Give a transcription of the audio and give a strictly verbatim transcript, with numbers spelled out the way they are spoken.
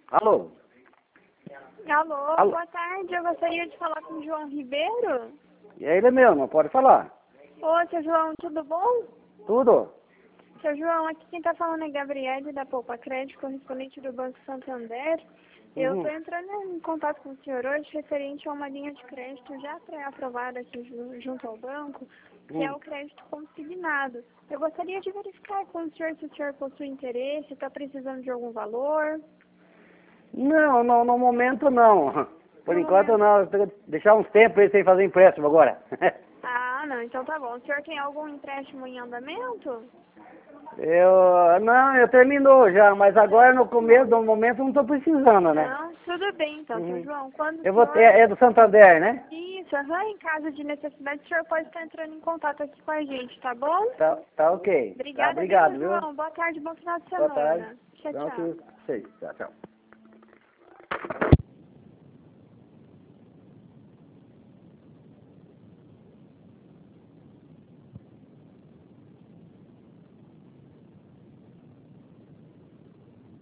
Alô? Alô, Alô? boa tarde. Eu gostaria de falar com o João Ribeiro. E aí, ele mesmo, pode falar? Ô, seu João, tudo bom? Tudo? Seu João, aqui quem está falando é Gabriele da Poupa Crédito, correspondente do Banco Santander. Eu Uhum. estou entrando em contato com o senhor hoje referente a uma linha de crédito já pré-aprovada aqui ju- junto ao banco, que é Hum. o crédito consignado. Eu gostaria de verificar com o senhor se o senhor possui interesse, está precisando de algum valor. Não, não, no momento não. Por No enquanto momento. não, eu tenho que deixar uns tempos aí sem fazer empréstimo agora. Ah, não, então tá bom. O senhor tem algum empréstimo em andamento? Eu, não, eu terminou já, mas agora no começo, no momento não estou precisando, né? Não, tudo bem então, seu Uhum. João. Quando o Eu vou ter, senhor... é do Santander, né? Isso, aham, em caso de necessidade, o senhor pode estar entrando em contato aqui com a gente, tá bom? Tá, tá ok. Tá, Obrigada, viu, obrigado, seu viu? João? Boa tarde, bom final de Boa tarde. semana. Tchau, Pronto, tchau. sei. Tchau, tchau.